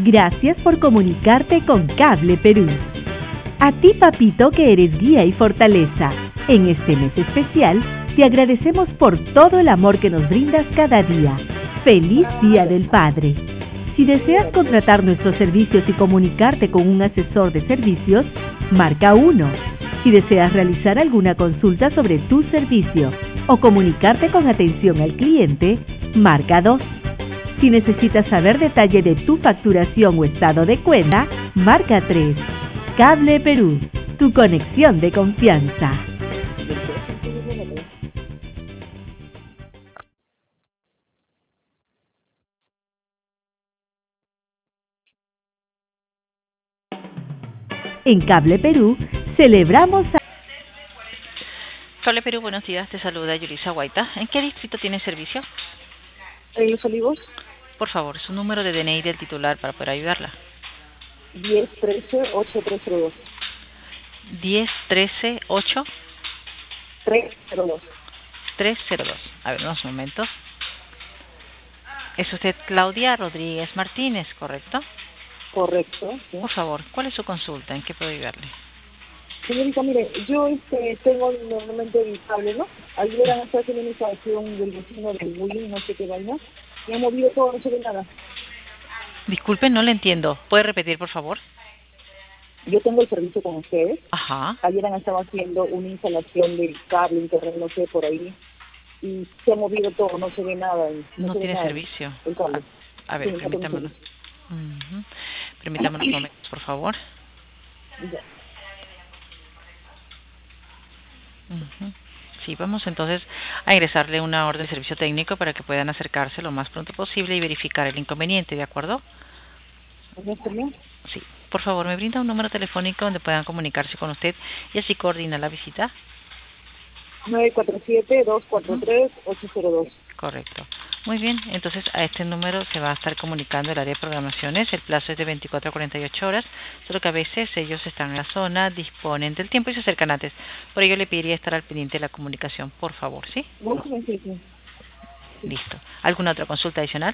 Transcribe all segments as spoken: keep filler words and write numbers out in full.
Gracias por comunicarte con Cable Perú. A ti, papito, que eres guía y fortaleza. En este mes especial, te agradecemos por todo el amor que nos brindas cada día. ¡Feliz Día del Padre! Si deseas contratar nuestros servicios y comunicarte con un asesor de servicios, marca uno. Si deseas realizar alguna consulta sobre tu servicio o comunicarte con atención al cliente, marca dos. Si necesitas saber detalle de tu facturación o estado de cuenta, marca tres. Cable Perú, tu conexión de confianza. En Cable Perú, celebramos a... Cable Perú, buenos días, te saluda Yulisa Guaita. ¿En qué distrito tiene servicio? En Los Olivos. Por favor, su número de D N I del titular para poder ayudarla. diez trece ocho tres cero dos. diez trece ocho tres cero dos. tres cero dos. A ver, unos momentos. Es usted Claudia Rodríguez Martínez, ¿correcto? Correcto. ¿Sí? Por favor, ¿cuál es su consulta? ¿En qué puedo ayudarle? Señorita, mire, yo este, tengo normalmente el cable, ¿no? Ayer han estado haciendo una instalación del vecino del bullying, no sé qué vaina. Me ha movido todo, no se ve nada. Disculpe, no le entiendo. ¿Puede repetir, por favor? Yo tengo el servicio con ustedes. Ajá. Ayer han estado haciendo una instalación del cable, internet, no sé, por ahí. Y se ha movido todo, no se ve nada. No, no se tiene ve nada, servicio. el cable. A, a ver, Sí, permítame unos, uh-huh. permítame unos momentos, por favor. Ya. Uh-huh. Sí, vamos entonces a ingresarle una orden de servicio técnico para que puedan acercarse lo más pronto posible y verificar el inconveniente, ¿de acuerdo? Sí. Por favor, ¿me brinda un número telefónico donde puedan comunicarse con usted y así coordina la visita? nueve cuatro siete dos cuatro tres ocho cero dos. Correcto. Muy bien, entonces a este número se va a estar comunicando el área de programaciones. El plazo es de veinticuatro a cuarenta y ocho horas, solo que a veces ellos están en la zona, disponen del tiempo y se acercan antes. Por ello le pediría estar al pendiente de la comunicación, por favor, ¿sí? Sí, sí, sí. Listo. ¿Alguna otra consulta adicional?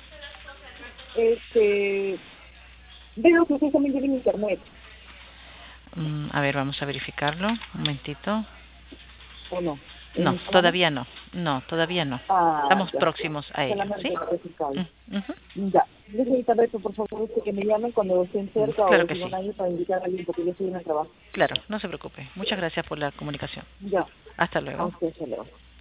Este, veo que usted también tiene internet. Mm, a ver, vamos a verificarlo. Un momentito. ¿O no? No, todavía no. No, todavía no. Ah, Estamos ya. próximos a ello, ¿sí? Mm, uh-huh. Ya. Necesita ver, por favor, usted que me llamen cuando estén cerca claro o que si sí. no hay para invitar a alguien porque yo estoy en el trabajo. Claro, no se preocupe. Muchas gracias por la comunicación. Ya. Hasta luego. A usted, hasta luego.